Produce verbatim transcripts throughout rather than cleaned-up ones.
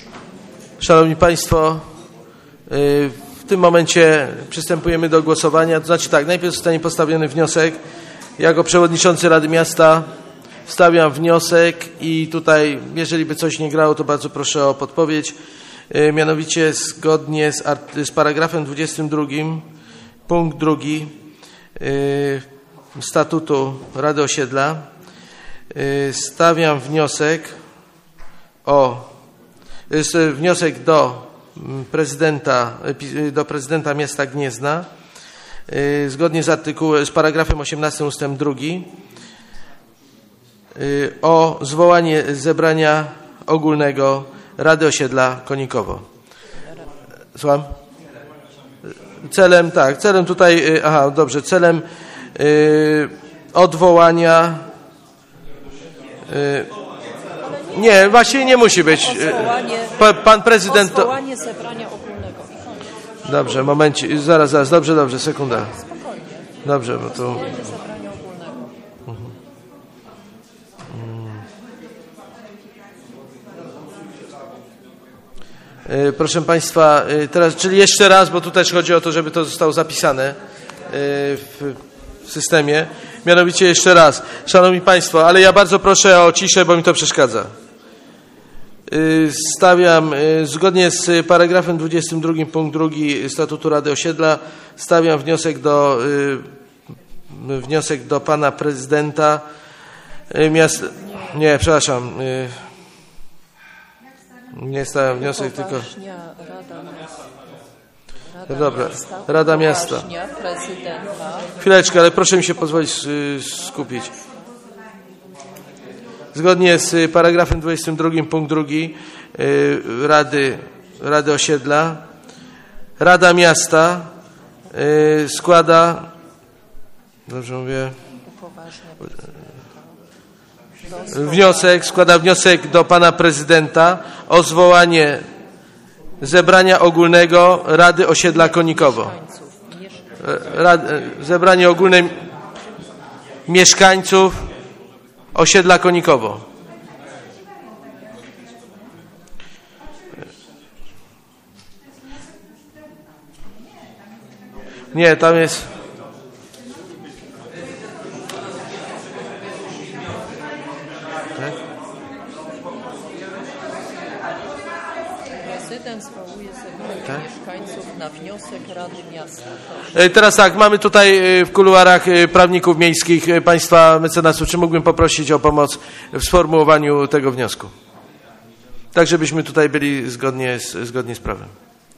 Szanowni Państwo, w tym momencie przystępujemy do głosowania. To znaczy tak, najpierw zostanie postawiony wniosek. Jako przewodniczący Rady Miasta stawiam wniosek i tutaj, jeżeli by coś nie grało, to bardzo proszę o podpowiedź. Mianowicie zgodnie z, z paragrafem dwudziestym drugim, punkt drugi statutu Rady Osiedla stawiam wniosek o wniosek do prezydenta, do prezydenta miasta Gniezna zgodnie z artykułem, z paragrafem osiemnastym ustęp drugi o zwołanie zebrania ogólnego Rady Osiedla Konikowo. Słucham? Celem, tak, celem tutaj, aha, dobrze, celem y, odwołania y, nie, właśnie nie musi być. Pa, pan prezydent to... Odwołanie zebrania ogólnego. Dobrze, momencie, zaraz, zaraz, dobrze, dobrze, sekunda. Spokojnie. Dobrze, bo to... Odwołanie zebrania ogólnego. Mhm. Hmm. Proszę Państwa, teraz, czyli jeszcze raz, bo tu też chodzi o to, żeby to zostało zapisane w systemie. Mianowicie jeszcze raz, Szanowni Państwo, ale ja bardzo proszę o ciszę, bo mi to przeszkadza. Stawiam, zgodnie z paragrafem dwudziestym drugim punkt drugi statutu Rady Osiedla, stawiam wniosek do, wniosek do pana prezydenta miasta, nie, przepraszam, nie stawiam wniosek, tylko... Rada Dobra, Miasta, Rada Miasta. Prezydenta. Chwileczkę, ale proszę mi się pozwolić skupić. Zgodnie z paragrafem dwudziestym drugim punkt drugi Rady, Rady Osiedla, Rada Miasta składa, dobrze mówię, wniosek, składa wniosek do pana prezydenta o zwołanie zebrania ogólnego Rady Osiedla Konikowo. Rad, zebranie ogólne mieszkańców Osiedla Konikowo. Nie, tam jest... Tak? Prezydent zwołuje zebranie Tak? mieszkańców na wniosek Rady Miasta. Teraz tak, mamy tutaj w kuluarach prawników miejskich państwa mecenasów. Czy mógłbym poprosić o pomoc w sformułowaniu tego wniosku? Tak, żebyśmy tutaj byli zgodnie z, zgodnie z prawem.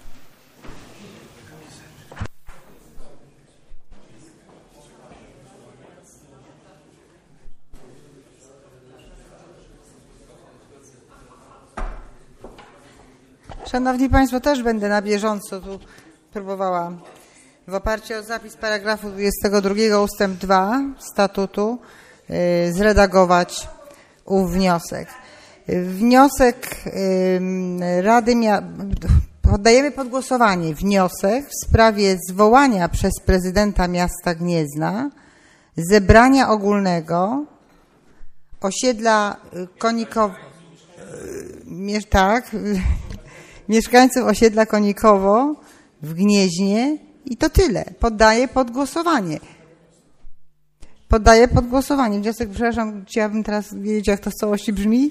Szanowni Państwo, też będę na bieżąco tu próbowała w oparciu o zapis paragrafu dwudziestego drugiego ustęp dwa statutu yy, zredagować ów wniosek. Wniosek yy, Rady Miasta, poddajemy pod głosowanie wniosek w sprawie zwołania przez prezydenta miasta Gniezna zebrania ogólnego osiedla Konikowo, yy, tak, mieszkańców osiedla Konikowo w Gnieźnie i to tyle. Poddaję pod głosowanie. Poddaję pod głosowanie. Wniosek, przepraszam, chciałabym teraz wiedzieć, jak to w całości brzmi.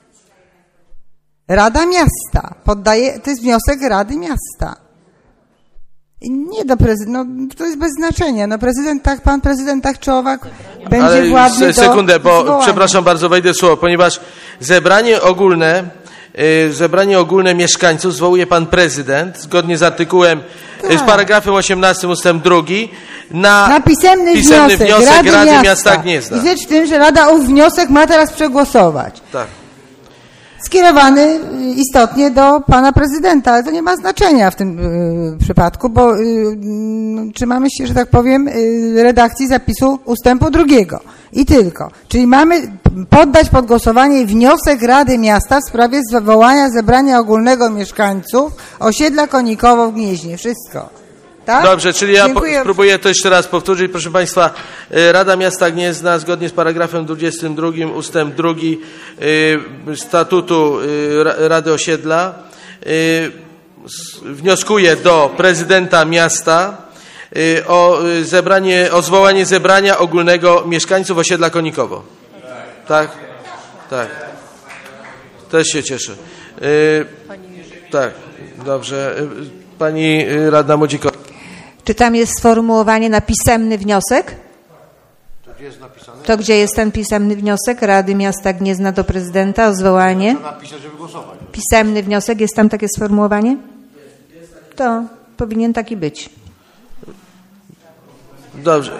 Rada Miasta. Poddaję, to jest wniosek Rady Miasta. Nie do prezydenta, no, to jest bez znaczenia. No prezydent tak, pan prezydent tak czy owak będzie Ale władny do sekundę, bo zwołania. Przepraszam bardzo, wejdę w słowo, ponieważ zebranie ogólne zebranie ogólne mieszkańców zwołuje pan prezydent zgodnie z artykułem, tak. z paragrafem osiemnastym ustęp drugi na, na pisemny, pisemny wniosek, wniosek Rady, Rady Miasta. Miasta Gniezna. I rzecz w tym, że Rada ów wniosek ma teraz przegłosować. Tak. Skierowany istotnie do pana prezydenta, ale to nie ma znaczenia w tym y, przypadku, bo y, y, trzymamy się, że tak powiem, y, redakcji zapisu ustępu drugiego. I tylko. Czyli mamy poddać pod głosowanie wniosek Rady Miasta w sprawie zwołania zebrania ogólnego mieszkańców osiedla Konikowo w Gnieźnie. Wszystko. Tak? Dobrze, czyli ja po, Dziękuję. spróbuję to jeszcze raz powtórzyć. Proszę Państwa, y, Rada Miasta Gniezna zgodnie z paragrafem dwudziestym drugim ustęp drugi y, statutu y, Rady Osiedla y, z, wnioskuje do prezydenta miasta y, o y, zebranie, o zwołanie zebrania ogólnego mieszkańców osiedla Konikowo. Tak? Tak. Też się cieszę. Y, tak, dobrze. Y, Pani y, radna Modziko. Czy tam jest sformułowanie na pisemny wniosek? To gdzie jest napisane? To gdzie jest ten pisemny wniosek Rady Miasta Gniezna do prezydenta o zwołanie? To napisać, żeby głosować. Pisemny wniosek, jest tam takie sformułowanie? To powinien taki być. Dobrze.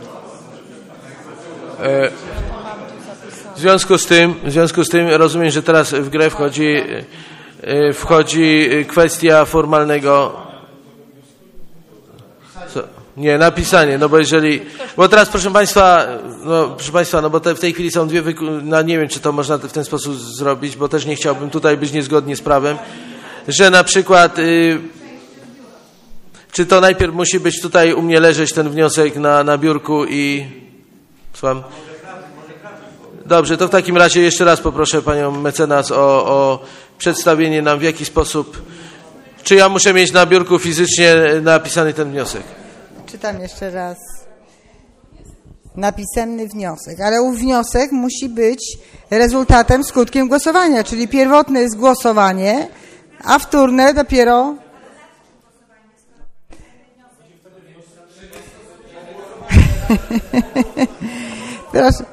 E, w związku z tym, w związku z tym rozumiem, że teraz w grę wchodzi, e, wchodzi kwestia formalnego. Co? Nie, napisanie, no bo jeżeli, bo teraz proszę Państwa, no proszę Państwa, no bo te, w tej chwili są dwie, wyku- no nie wiem, czy to można w ten sposób zrobić, bo też nie chciałbym tutaj być niezgodnie z prawem, że na przykład, y, czy to najpierw musi być tutaj u mnie leżeć ten wniosek na, na biurku i, słucham? Dobrze, to w takim razie jeszcze raz poproszę Panią mecenas o, o przedstawienie nam w jaki sposób, czy ja muszę mieć na biurku fizycznie napisany ten wniosek. Czytam jeszcze raz. Na pisemny wniosek, ale ów wniosek musi być rezultatem, skutkiem głosowania, czyli pierwotne jest głosowanie, a wtórne dopiero... Proszę.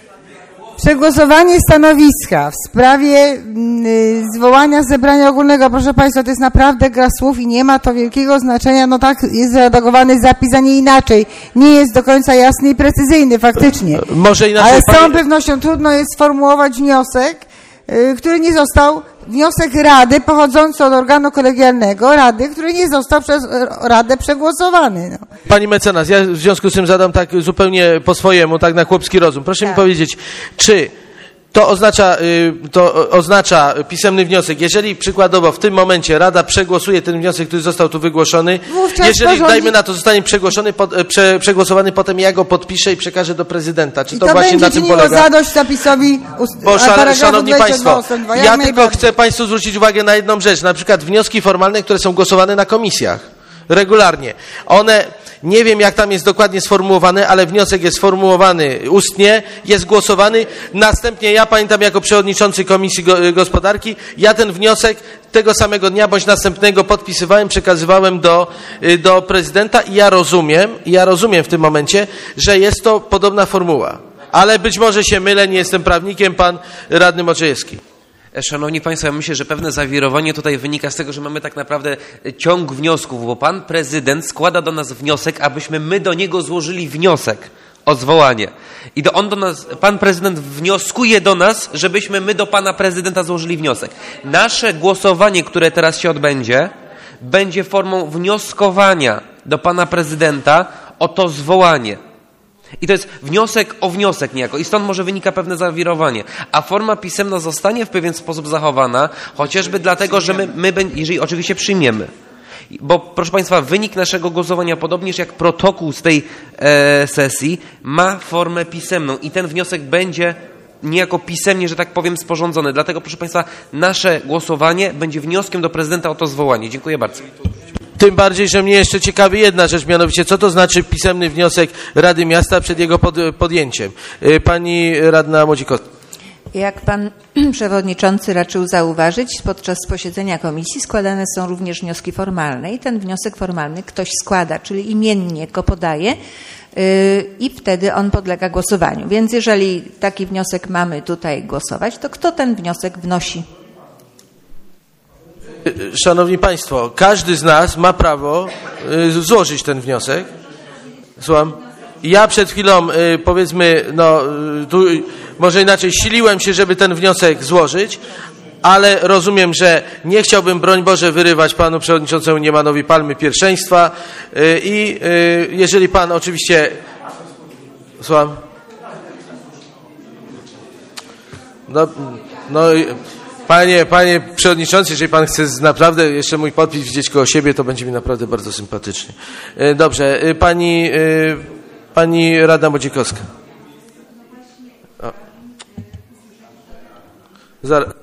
Przegłosowanie stanowiska w sprawie y, zwołania zebrania ogólnego, proszę Państwa, to jest naprawdę gra słów i nie ma to wielkiego znaczenia, no tak jest zredagowany zapis, a nie inaczej. Nie jest do końca jasny i precyzyjny faktycznie. Może inaczej, ale z całą pani... pewnością trudno jest sformułować wniosek, y, który nie został, wniosek Rady pochodzący od organu kolegialnego, Rady, który nie został przez Radę przegłosowany. No. Pani mecenas, ja w związku z tym zadam tak zupełnie po swojemu, tak na chłopski rozum. Proszę Tak. mi powiedzieć, czy to oznacza, y, to oznacza pisemny wniosek, jeżeli przykładowo w tym momencie Rada przegłosuje ten wniosek, który został tu wygłoszony, Wówczas jeżeli, porządzi- dajmy na to, zostanie przegłoszony, pod, e, prze, przegłosowany, potem ja go podpiszę i przekażę do prezydenta. Czy I to, to właśnie będzie na tym czyniło polega? zadość zapisowi ust- Bo, szan, paragrafu szanowni dwudziestego Państwo, ustęp dwa, ja jak tylko najbardziej. chcę Państwu zwrócić uwagę na jedną rzecz, na przykład wnioski formalne, które są głosowane na komisjach. Regularnie. One, nie wiem jak tam jest dokładnie sformułowane, ale wniosek jest sformułowany ustnie, jest głosowany. Następnie ja pamiętam jako przewodniczący Komisji Go- Gospodarki, ja ten wniosek tego samego dnia bądź następnego podpisywałem, przekazywałem do, y, do prezydenta i ja rozumiem, ja rozumiem w tym momencie, że jest to podobna formuła. Ale być może się mylę, nie jestem prawnikiem, pan radny Moczejewski. Szanowni Państwo, ja myślę, że pewne zawirowanie tutaj wynika z tego, że mamy tak naprawdę ciąg wniosków, bo Pan Prezydent składa do nas wniosek, abyśmy my do niego złożyli wniosek o zwołanie. I do on do nas, Pan Prezydent wnioskuje do nas, żebyśmy my do Pana Prezydenta złożyli wniosek. Nasze głosowanie, które teraz się odbędzie, będzie formą wnioskowania do Pana Prezydenta o to zwołanie. I to jest wniosek o wniosek niejako. I stąd może wynika pewne zawirowanie. A forma pisemna zostanie w pewien sposób zachowana, chociażby dlatego, że my, my jeżeli oczywiście przyjmiemy. Bo, proszę Państwa, wynik naszego głosowania, podobnież jak protokół z tej e, sesji, ma formę pisemną. I ten wniosek będzie niejako pisemnie, że tak powiem, sporządzony. Dlatego, proszę Państwa, nasze głosowanie będzie wnioskiem do prezydenta o to zwołanie. Dziękuję bardzo. Tym bardziej, że mnie jeszcze ciekawi jedna rzecz, mianowicie co to znaczy pisemny wniosek Rady Miasta przed jego pod, podjęciem. Pani radna Modzikowska. Jak pan przewodniczący raczył zauważyć, podczas posiedzenia komisji składane są również wnioski formalne i ten wniosek formalny ktoś składa, czyli imiennie go podaje yy, i wtedy on podlega głosowaniu. Więc jeżeli taki wniosek mamy tutaj głosować, to kto ten wniosek wnosi? Szanowni Państwo, każdy z nas ma prawo y, złożyć ten wniosek. Słucham. Ja przed chwilą, y, powiedzmy, no, y, tu, y, może inaczej, siliłem się, żeby ten wniosek złożyć, ale rozumiem, że nie chciałbym, broń Boże, wyrywać panu przewodniczącemu Niemanowi palmy pierwszeństwa y, i y, jeżeli pan oczywiście... Słucham. No, no Panie, panie przewodniczący, jeżeli pan chce naprawdę jeszcze mój podpis widzieć koło siebie, to będzie mi naprawdę bardzo sympatycznie. E, Dobrze, e, pani, e, pani radna Modzikowska. O. Zar-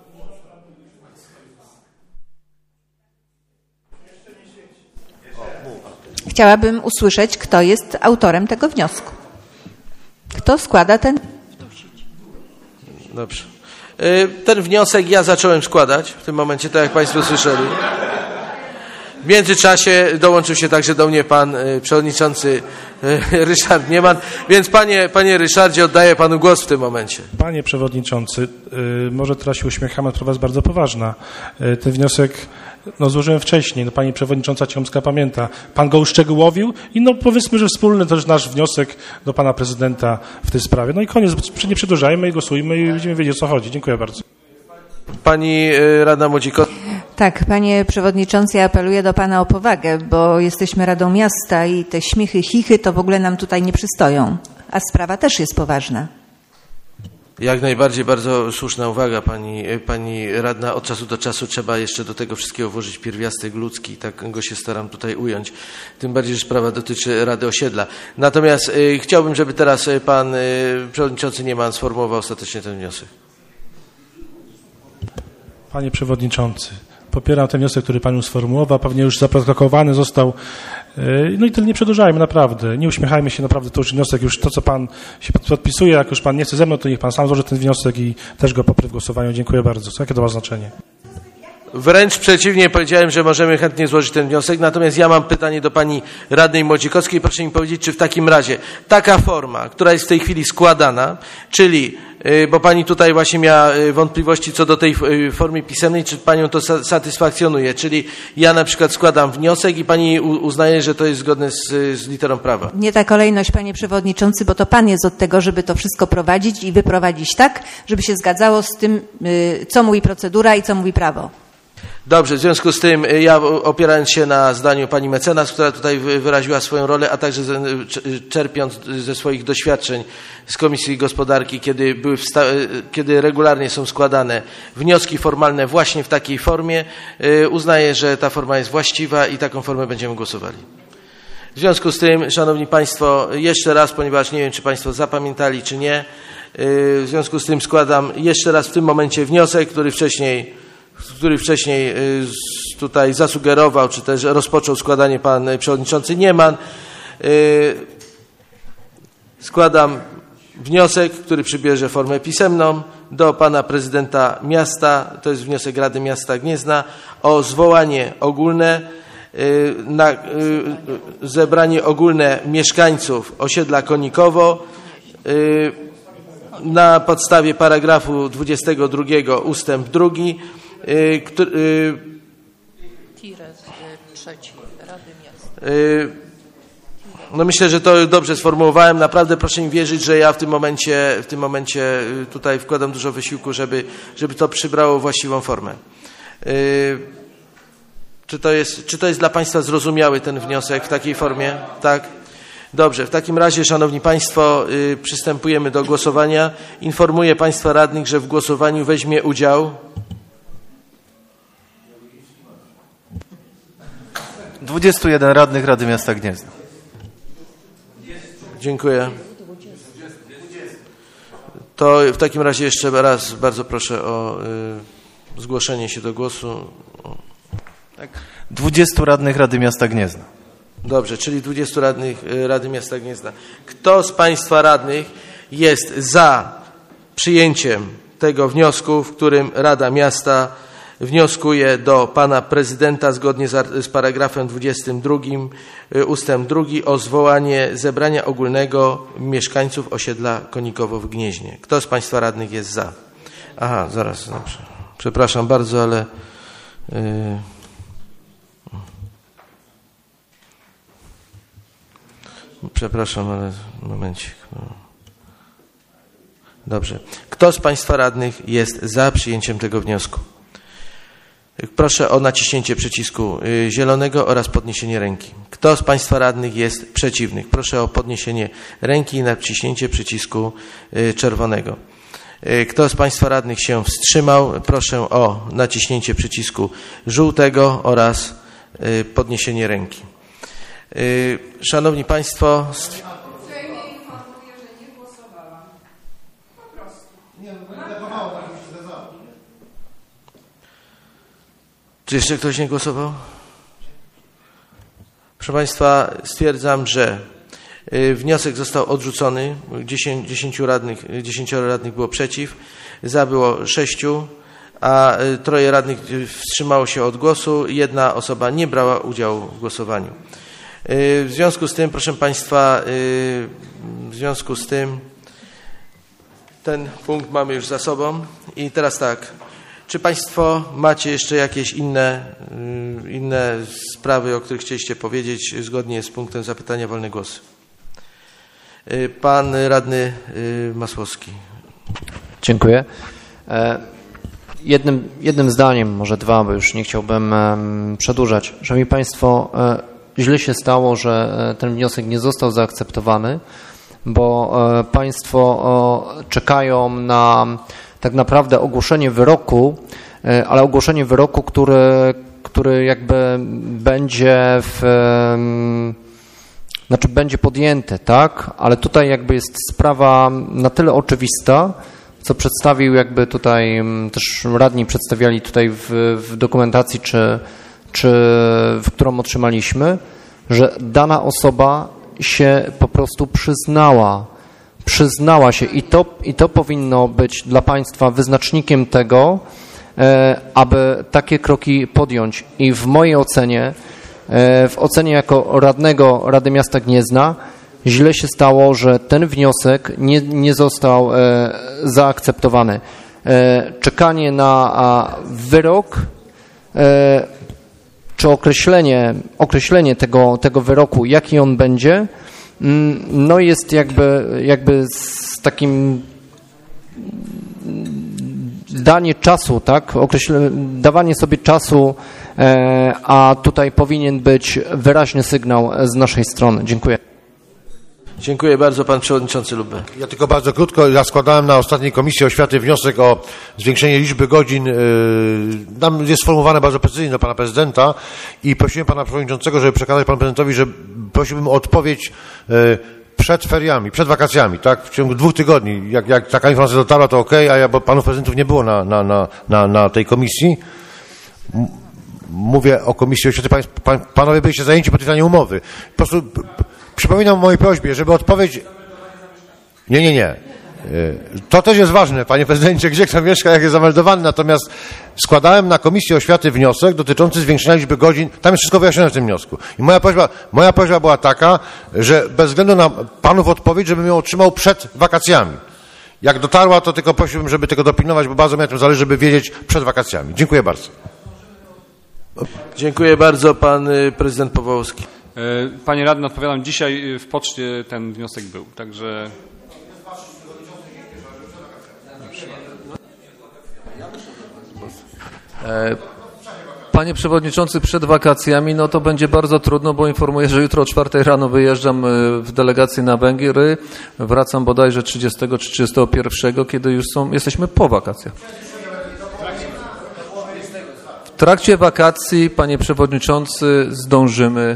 Chciałabym usłyszeć, kto jest autorem tego wniosku. Kto składa ten... Dobrze. E, Ten wniosek ja zacząłem składać w tym momencie, tak jak państwo słyszeli. W międzyczasie dołączył się także do mnie pan e, przewodniczący e, Ryszard Nieman, więc panie, panie Ryszardzie, oddaję panu głos w tym momencie. Panie przewodniczący, y, może teraz się uśmiecham, ale sprawa jest bardzo poważna. Y, ten wniosek no, złożyłem wcześniej, no, pani przewodnicząca Cichomska pamięta. Pan go uszczegółowił i no powiedzmy, że wspólny to jest nasz wniosek do pana prezydenta w tej sprawie. No i koniec, nie przedłużajmy i głosujmy i będziemy wiedzieć, o co chodzi. Dziękuję bardzo. Pani e, radna Modzikowska. Tak, panie przewodniczący, ja apeluję do pana o powagę, bo jesteśmy Radą Miasta i te śmichy, chichy to w ogóle nam tutaj nie przystoją. A sprawa też jest poważna. Jak najbardziej, bardzo słuszna uwaga pani, pani radna. Od czasu do czasu trzeba jeszcze do tego wszystkiego włożyć pierwiastek ludzki. Tak go się staram tutaj ująć. Tym bardziej, że sprawa dotyczy Rady Osiedla. Natomiast y, chciałbym, żeby teraz pan y, przewodniczący Nieman sformułował ostatecznie ten wniosek. Panie przewodniczący, popieram ten wniosek, który pan sformułował. Pewnie już zaprotokowany został. No i tyle, nie przedłużajmy, naprawdę. Nie uśmiechajmy się, naprawdę to już wniosek, już to, co pan się podpisuje, jak już pan nie chce ze mną, to niech pan sam złoży ten wniosek i też go poprę w głosowaniu. Dziękuję bardzo. Jakie to ma znaczenie? Wręcz przeciwnie, powiedziałem, że możemy chętnie złożyć ten wniosek, natomiast ja mam pytanie do pani radnej Modzikowskiej. Proszę mi powiedzieć, czy w takim razie taka forma, która jest w tej chwili składana, czyli, bo pani tutaj właśnie miała wątpliwości co do tej formy pisemnej, czy panią to satysfakcjonuje, czyli ja na przykład składam wniosek i pani uznaje, że to jest zgodne z, z literą prawa. Nie ta kolejność, panie przewodniczący, bo to pan jest od tego, żeby to wszystko prowadzić i wyprowadzić tak, żeby się zgadzało z tym, co mówi procedura i co mówi prawo. Dobrze, w związku z tym ja opierając się na zdaniu pani mecenas, która tutaj wyraziła swoją rolę, a także czerpiąc ze swoich doświadczeń z Komisji Gospodarki, kiedy, były wsta- kiedy regularnie są składane wnioski formalne właśnie w takiej formie, uznaję, że ta forma jest właściwa i taką formę będziemy głosowali. W związku z tym, szanowni państwo, jeszcze raz, ponieważ nie wiem, czy państwo zapamiętali, czy nie, w związku z tym składam jeszcze raz w tym momencie wniosek, który wcześniej który wcześniej tutaj zasugerował, czy też rozpoczął składanie pan przewodniczący Nieman. Składam wniosek, który przybierze formę pisemną do pana prezydenta miasta, to jest wniosek Rady Miasta Gniezna, o zwołanie ogólne, na zebranie ogólne mieszkańców osiedla Konikowo na podstawie paragrafu dwudziestego drugiego ustęp drugi, który, Tires trzeci Rady Miasta. no myślę, że to dobrze sformułowałem. Naprawdę proszę mi wierzyć, że ja w tym momencie, w tym momencie tutaj wkładam dużo wysiłku, żeby, żeby to przybrało właściwą formę. Czy to jest, czy to jest dla państwa zrozumiały ten wniosek w takiej formie? Tak? Dobrze, w takim razie, szanowni państwo, przystępujemy do głosowania. Informuję państwa radnych, że w głosowaniu weźmie udział dwudziestu jeden radnych Rady Miasta Gniezna. Dziękuję. To w takim razie jeszcze raz bardzo proszę o y, zgłoszenie się do głosu. Tak. dwudziestu radnych Rady Miasta Gniezna. Dobrze, czyli dwudziestu radnych y, Rady Miasta Gniezna. Kto z państwa radnych jest za przyjęciem tego wniosku, w którym Rada Miasta wnioskuje do pana prezydenta zgodnie z, z paragrafem dwudziestym drugim ustęp drugi o zwołanie zebrania ogólnego mieszkańców osiedla Konikowo w Gnieźnie. Kto z państwa radnych jest za? Aha, zaraz, dobrze. Przepraszam bardzo, ale yy... przepraszam, ale momencik. Dobrze. Kto z państwa radnych jest za przyjęciem tego wniosku? Proszę o naciśnięcie przycisku zielonego oraz podniesienie ręki. Kto z państwa radnych jest przeciwnych? Proszę o podniesienie ręki i naciśnięcie przycisku czerwonego. Kto z Państwa radnych się wstrzymał, proszę o naciśnięcie przycisku żółtego oraz podniesienie ręki. Szanowni Państwo, czy jeszcze ktoś nie głosował? Proszę Państwa, stwierdzam, że wniosek został odrzucony. dziesięciu radnych, dziesięcioro radnych było przeciw, za było sześciu, a troje radnych wstrzymało się od głosu. Jedna osoba nie brała udziału w głosowaniu. W związku z tym, proszę Państwa, w związku z tym ten punkt mamy już za sobą. I teraz tak, czy Państwo macie jeszcze jakieś inne, inne sprawy, o których chcieliście powiedzieć zgodnie z punktem zapytania wolny głos? Pan radny Masłowski. Dziękuję. Jednym, jednym zdaniem, może dwa, bo już nie chciałbym przedłużać. Szanowni Państwo, źle się stało, że ten wniosek nie został zaakceptowany, bo Państwo czekają na tak naprawdę ogłoszenie wyroku, ale ogłoszenie wyroku, który, który jakby będzie w, znaczy będzie podjęte, tak? Ale tutaj jakby jest sprawa na tyle oczywista, co przedstawił jakby tutaj też radni przedstawiali tutaj w, w dokumentacji, czy, czy w którą otrzymaliśmy, że dana osoba się po prostu przyznała, przyznała się i to, i to powinno być dla Państwa wyznacznikiem tego, e, aby takie kroki podjąć. I w mojej ocenie, e, w ocenie jako radnego Rady Miasta Gniezna, źle się stało, że ten wniosek nie, nie został e, zaakceptowany. E, czekanie na a, wyrok e, czy określenie, określenie tego, tego wyroku, jaki on będzie, no jest jakby, jakby z takim danie czasu, tak, określenie, dawanie sobie czasu, e, a tutaj powinien być wyraźny sygnał z naszej strony. Dziękuję. Dziękuję bardzo, pan przewodniczący Lubę. Ja tylko bardzo krótko. Ja składałem na ostatniej Komisji Oświaty wniosek o zwiększenie liczby godzin. Tam jest sformułowane bardzo precyzyjnie do pana prezydenta i prosiłem pana przewodniczącego, żeby przekazać panu prezydentowi, że prosiłbym o odpowiedź przed feriami, przed wakacjami, tak? W ciągu dwóch tygodni. Jak, jak taka informacja dotarła, to okej, okay, a ja, bo panów prezydentów nie było na, na, na, na, na tej komisji. Mówię o Komisji Oświaty. Pan, pan, panowie byliście zajęci podpisaniem umowy. Po prostu przypominam o mojej prośbie, żeby odpowiedź... Nie, nie, nie. To też jest ważne, panie prezydencie, gdzie kto mieszka, jak jest zameldowany, natomiast składałem na Komisję Oświaty wniosek dotyczący zwiększenia liczby godzin, tam jest wszystko wyjaśnione w tym wniosku. I moja prośba, moja prośba była taka, że bez względu na panów odpowiedź, żebym ją otrzymał przed wakacjami. Jak dotarła, to tylko prosiłbym, żeby tego dopilnować, bo bardzo mi na tym zależy, żeby wiedzieć przed wakacjami. Dziękuję bardzo. Dziękuję bardzo, pan prezydent Powałowski. Panie radny, odpowiadam, dzisiaj w poczcie ten wniosek był, także... Panie przewodniczący, przed wakacjami no to będzie bardzo trudno, bo informuję, że jutro o czwartej rano wyjeżdżam w delegację na Węgry, wracam bodajże trzydziestego czy trzydziestego pierwszego, kiedy już są, jesteśmy po wakacjach. W trakcie wakacji, panie przewodniczący, zdążymy.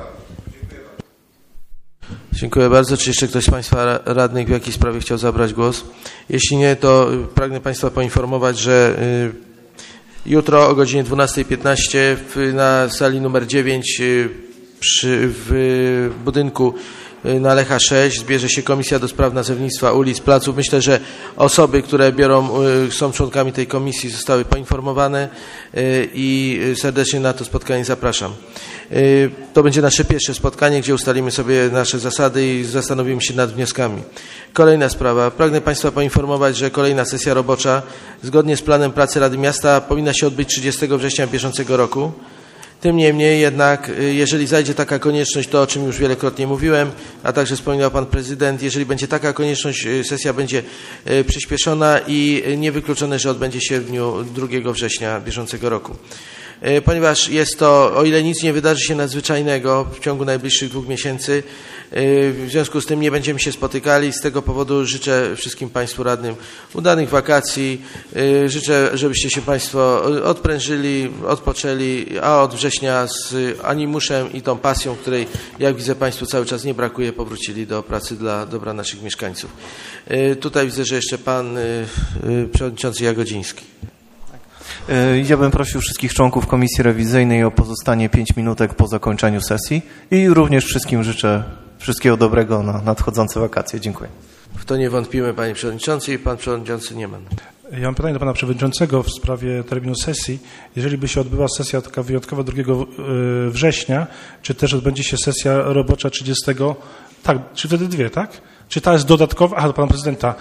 Dziękuję bardzo. Czy jeszcze ktoś z państwa radnych w jakiej sprawie chciał zabrać głos? Jeśli nie, to pragnę państwa poinformować, że jutro o godzinie dwunastej piętnaście na sali numer dziewięć przy, w budynku na Lecha sześć zbierze się Komisja do Spraw Nazewnictwa ulic, placów. Myślę, że osoby, które biorą, są członkami tej komisji, zostały poinformowane i serdecznie na to spotkanie zapraszam. To będzie nasze pierwsze spotkanie, gdzie ustalimy sobie nasze zasady i zastanowimy się nad wnioskami. Kolejna sprawa. Pragnę państwa poinformować, że kolejna sesja robocza zgodnie z planem pracy Rady Miasta powinna się odbyć trzydziestego września bieżącego roku. Tym niemniej jednak, jeżeli zajdzie taka konieczność, to o czym już wielokrotnie mówiłem, a także wspominał pan prezydent, jeżeli będzie taka konieczność, sesja będzie przyspieszona i niewykluczone, że odbędzie się w dniu drugiego września bieżącego roku. ponieważ jest to, o ile nic nie wydarzy się nadzwyczajnego w ciągu najbliższych dwóch miesięcy, w związku z tym nie będziemy się spotykali. Z tego powodu życzę wszystkim Państwu radnym udanych wakacji. Życzę, żebyście się Państwo odprężyli, odpoczęli, a od września z animuszem i tą pasją, której, jak widzę, Państwu cały czas nie brakuje, powrócili do pracy dla dobra naszych mieszkańców. Tutaj widzę, że jeszcze Pan Przewodniczący Jagodziński. Ja bym prosił wszystkich członków Komisji Rewizyjnej o pozostanie pięć minutek po zakończeniu sesji i również wszystkim życzę wszystkiego dobrego na nadchodzące wakacje. Dziękuję. W to nie wątpimy, Panie Przewodniczący, i Pan Przewodniczący Nieman. Ja mam pytanie do Pana Przewodniczącego w sprawie terminu sesji. Jeżeli by się odbyła sesja taka wyjątkowa drugiego września, czy też odbędzie się sesja robocza trzydziestego? Tak, czy wtedy dwie, tak? Czy ta jest dodatkowa? Aha, do Pana Prezydenta.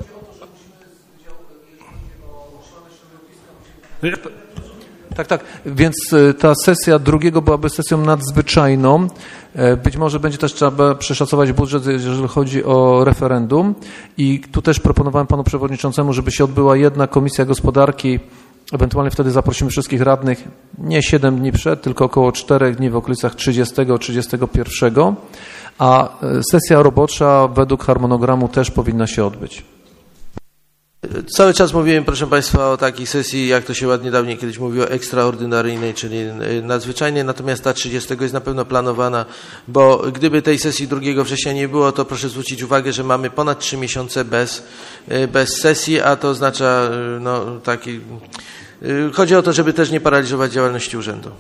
Tak, tak. Więc ta sesja drugiego byłaby sesją nadzwyczajną. Być może będzie też trzeba przeszacować budżet, jeżeli chodzi o referendum. I tu też proponowałem panu przewodniczącemu, żeby się odbyła jedna komisja gospodarki. Ewentualnie wtedy zaprosimy wszystkich radnych nie siedem dni przed, tylko około czterech dni w okolicach trzydziestego trzydziestego pierwszego. A sesja robocza według harmonogramu też powinna się odbyć. Cały czas mówiłem, proszę Państwa, o takiej sesji, jak to się ładnie dawniej kiedyś mówiło, ekstraordynaryjnej, czyli nadzwyczajnej, natomiast ta trzydziestego jest na pewno planowana, bo gdyby tej sesji drugiego września nie było, to proszę zwrócić uwagę, że mamy ponad trzy miesiące bez, bez sesji, a to oznacza, no taki, chodzi o to, żeby też nie paraliżować działalności urzędu.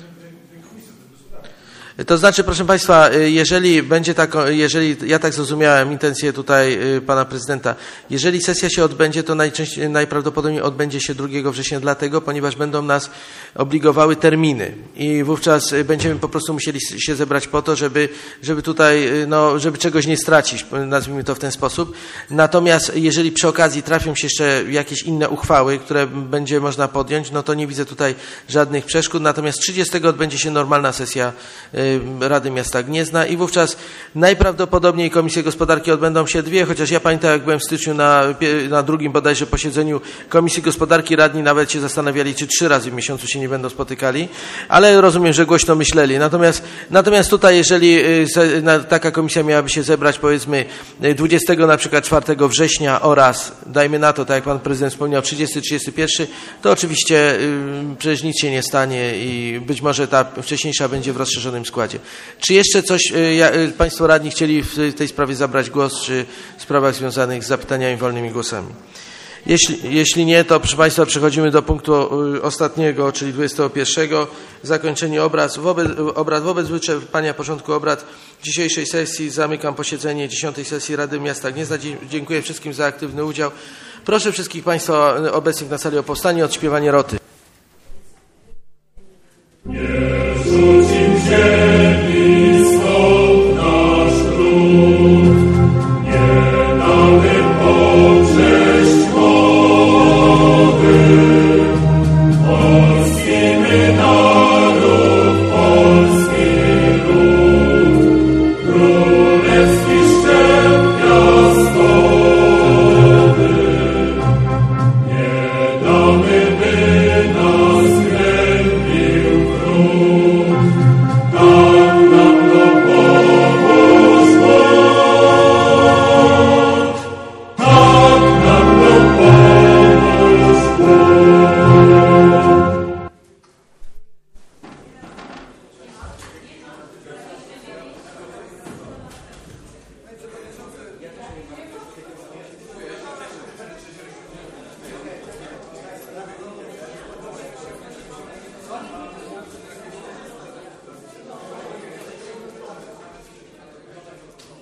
To znaczy, proszę Państwa, jeżeli będzie tak, jeżeli ja tak zrozumiałem intencję tutaj Pana Prezydenta, jeżeli sesja się odbędzie, to najczęściej, najprawdopodobniej odbędzie się drugiego września dlatego, ponieważ będą nas obligowały terminy i wówczas będziemy po prostu musieli się zebrać po to, żeby, żeby tutaj, no, żeby czegoś nie stracić, nazwijmy to w ten sposób. Natomiast jeżeli przy okazji trafią się jeszcze jakieś inne uchwały, które będzie można podjąć, no to nie widzę tutaj żadnych przeszkód. Natomiast trzydziestego odbędzie się normalna sesja Rady Miasta Gniezna i wówczas najprawdopodobniej Komisje Gospodarki odbędą się dwie, chociaż ja pamiętam, jak byłem w styczniu na, na drugim bodajże posiedzeniu Komisji Gospodarki, radni nawet się zastanawiali, czy trzy razy w miesiącu się nie będą spotykali, ale rozumiem, że głośno myśleli. Natomiast, natomiast tutaj, jeżeli taka komisja miałaby się zebrać, powiedzmy dwudziestego na przykład czwartego września oraz, dajmy na to, tak jak Pan Prezydent wspomniał, trzydziestego trzydziestego pierwszego, to oczywiście przecież nic się nie stanie i być może ta wcześniejsza będzie w rozszerzonym składzie. Czy jeszcze coś ja, Państwo radni chcieli w tej sprawie zabrać głos, czy w sprawach związanych z zapytaniami wolnymi głosami? Jeśli, jeśli nie, to proszę Państwa przechodzimy do punktu ostatniego, czyli dwudziestego pierwszego. Zakończenie obrad. Wobec, obrad. Wobec wyczerpania porządku obrad dzisiejszej sesji zamykam posiedzenie dziesiątej sesji Rady Miasta Gniezna. Dziękuję wszystkim za aktywny udział. Proszę wszystkich Państwa obecnych na sali o powstanie i odśpiewanie roty.